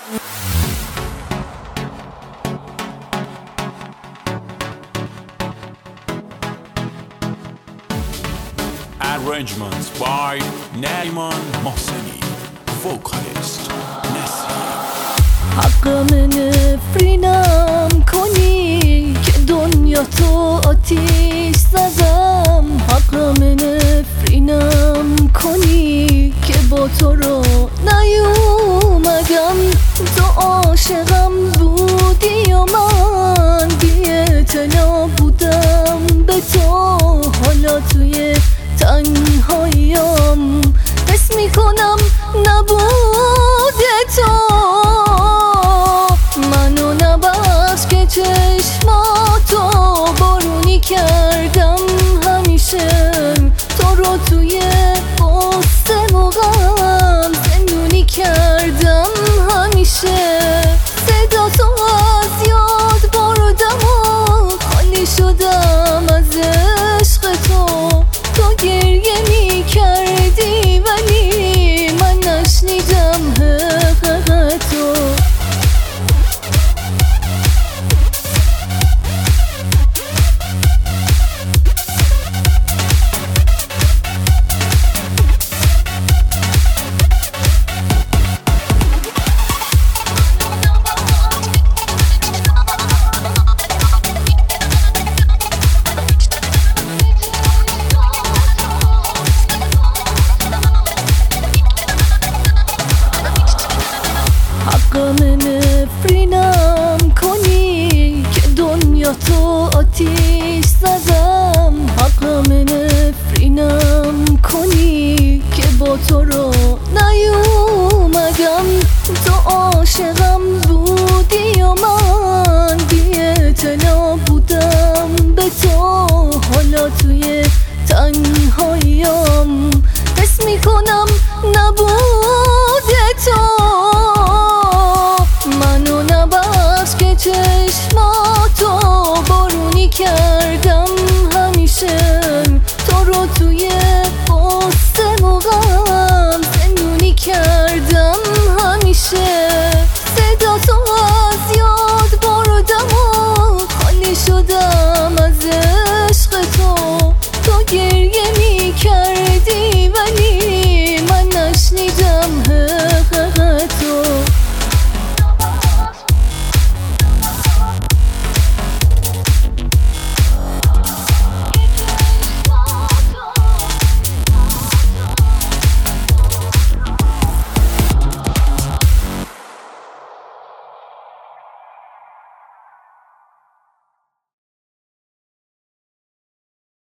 Arrangements by Nariman Mohseni, vocalist Nesli. حقم نفرینم کنی که دنیا تو آتیش زدم. حقم نفرینم کنی که با تو رو نیومدم. تو عاشقم بودی و من بی اعتنا بودم به تو. حالا توی تنهاییم حس میکنم نبود تو. منو نبخش که چشماتو بارونی کردم همیشه. تو رو توی قصه و غم زندونی کردم همیشه. صدا تو از یاد بردم و خالی شدم از عشق تو. تو گریه می کردی ولی من نشنیدم حقیقتو. حقم نفرینم کنی که دنیا تو آتیش زدم. حقم نفرینم کنی که با تو رو نیومدم. تو عاشقم بودی و من بی اعتنا بودم به تو. حالا توی تنهاییم حس میکنم